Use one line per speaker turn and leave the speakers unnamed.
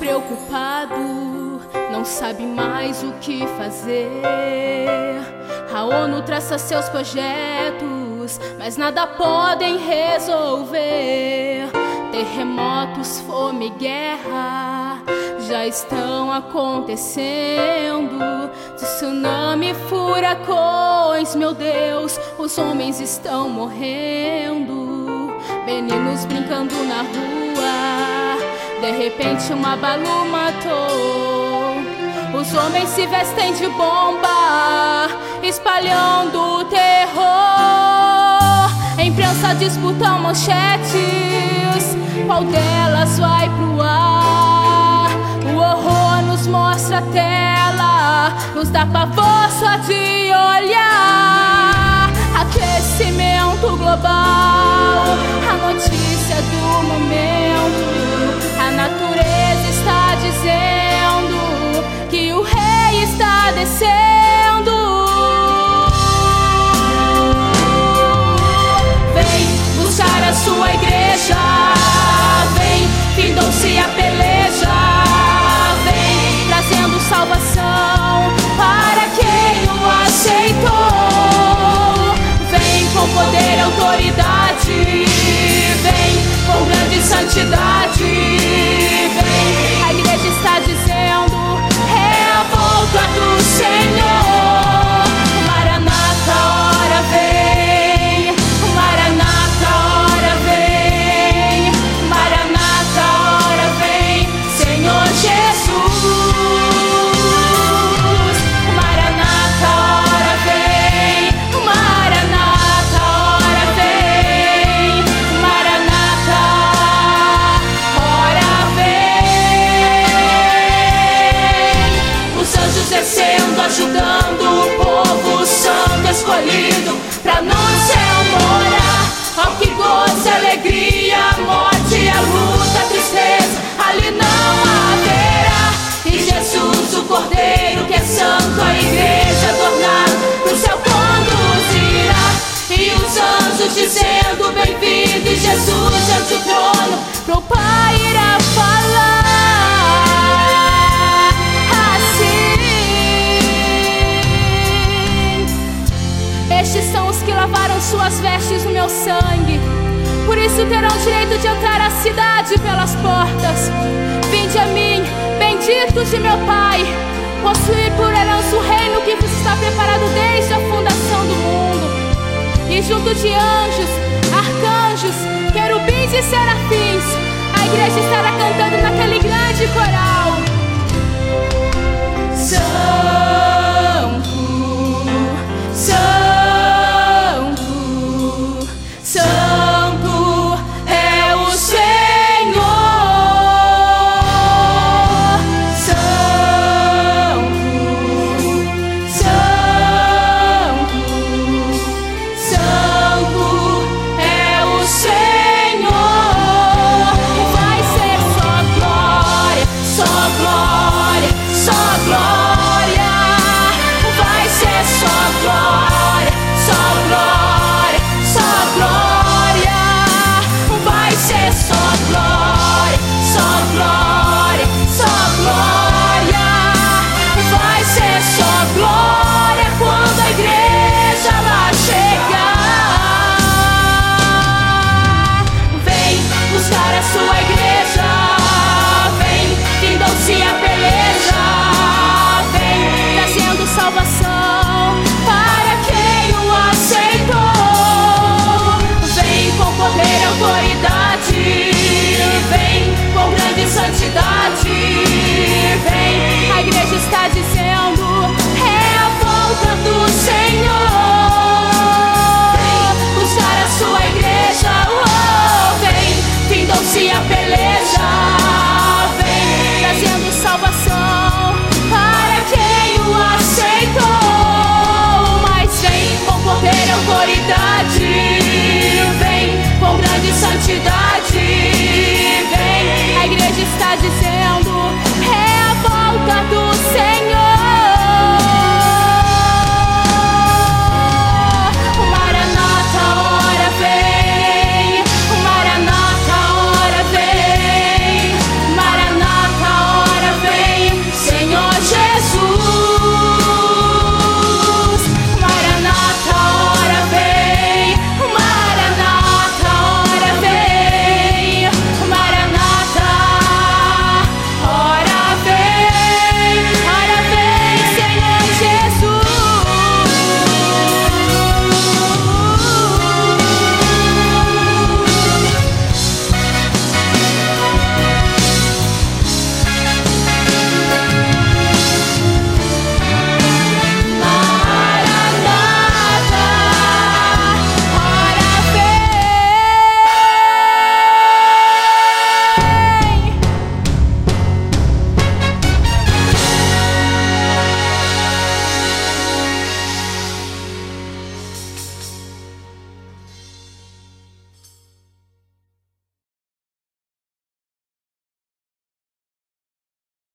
preocupado, não sabe mais o que fazer. A ONU traça seus projetos, mas nada podem resolver. Terremotos, fome e guerra já estão acontecendo. Tsunami, furacões, meu Deus, os homens estão morrendo. Meninos brincando na rua, de repente uma bala matou. Os homens se vestem de bomba, espalhando o terror. Imprensa disputam manchetes, qual delas vai pro ar? O horror nos mostra a tela, nos dá pavor só de olhar. Aquecimento global, a notícia do momento. A natureza está dizendo que o rei está descendo. Vem buscar a sua igreja, vem, findou-se a peleja. Vem trazendo salvação para quem o aceitou. Vem com poder e autoridade, vem com grande santidade. Vem, a igreja está dizendo, é a volta do Senhor. Maranata, hora vem. Maranata, hora vem. Maranata, hora vem, Senhor Jesus. Maranata, hora vem. Maranata, hora vem. Maranata, hora vem. Os anjos descendo, ajudando o povo santo escolhido pra no céu morar. Ao que gozo, alegria, a morte, a luta, a tristeza, ali não haverá. E Jesus, o Cordeiro que é santo, a igreja adornada pro céu conduzirá. E os anjos dizendo bem-vindo, e Jesus ante o trono pro Pai irá falar assim. Estes são os que lavaram suas vestes no meu sangue, por isso terão direito de entrar à cidade pelas portas. Vinde a mim, benditos de meu Pai, possuir por herança o reino que vos está preparado desde a fundação do mundo. E junto de anjos, arcanjos, querubins e serafins, a igreja estará cantando naquele grande coral: Santo, Santo, Santo é o Senhor. Santo, Santo, Santo é o Senhor. Vai ser só glória, só glória, só glória. Vai ser só glória, só glória, só glória. Vai ser só glória, só glória, só glória. Vai ser só glória quando a igreja lá chegar. Vem buscar a sua igreja, vem, findou-se a peleja. Vem trazendo salvação para quem o aceitou. Vem com poder e autoridade, vem com grande santidade. Vem, a igreja está dizendo,